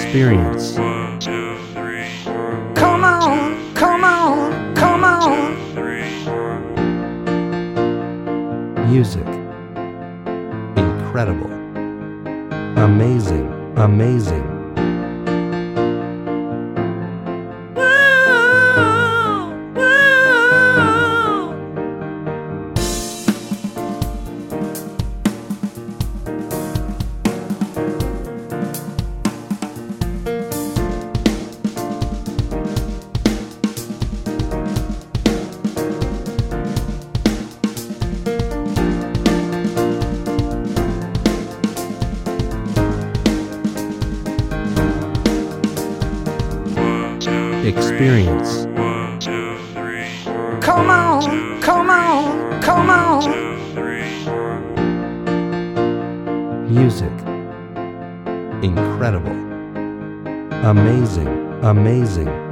Experience. Come on, come on, come on. Music. Incredible. Amazing, amazing. Woo, woo. Experience. Come on, come on, come on. Music. Incredible. Amazing, amazing.